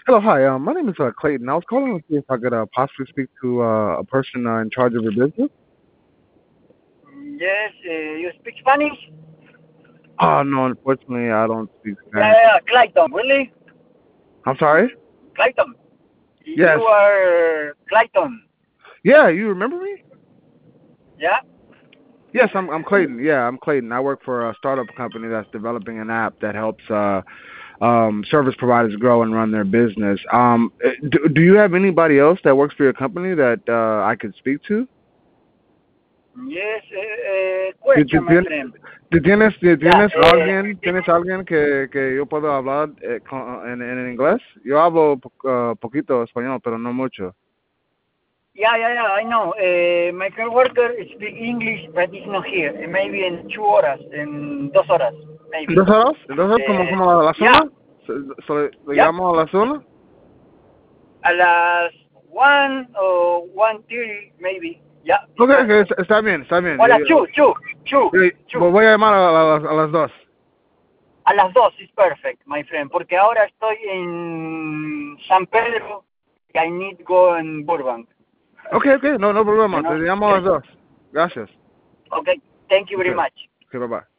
Hello, hi. My name is Clayton. I was calling to see if I could possibly speak to a person in charge of your business. Yes, you speak Spanish? Oh no, unfortunately, I don't speak Yeah, Spanish. yeah, yeah, Clayton, really? I'm sorry. Clayton. Yes. You are Clayton, Yeah, you remember me? yeah? Yes, I'm Clayton. Yeah, I'm Clayton. I work for a startup company that's developing an app that helps service providers grow and run their business. Do you have anybody else that works for your company that I could speak to? Yes, ¿Ti- question, ti- my tien- friend. Yeah, tienes alguien que yo puedo hablar en inglés? Yo hablo poquito español, pero no mucho. yeah, I know. My coworker speak English, but he's not here. Maybe in 2 horas, in 2 horas, maybe. ¿Dos horas? ¿Dos horas como a la Yeah, zona? ¿Le yep. llamo a la zona? A las 1 or 1:30, maybe. Yeah, it's Ok, ok, perfect. está bien, está bien. O a las 2. Voy a llamar a las dos. A las 2 is perfect, my friend, porque ahora estoy en San Pedro y I need go en Burbank, Ok, ok, no you problema. Te know? llamo a las dos. Gracias. Okay, thank you Ok, very much. ok, bye bye.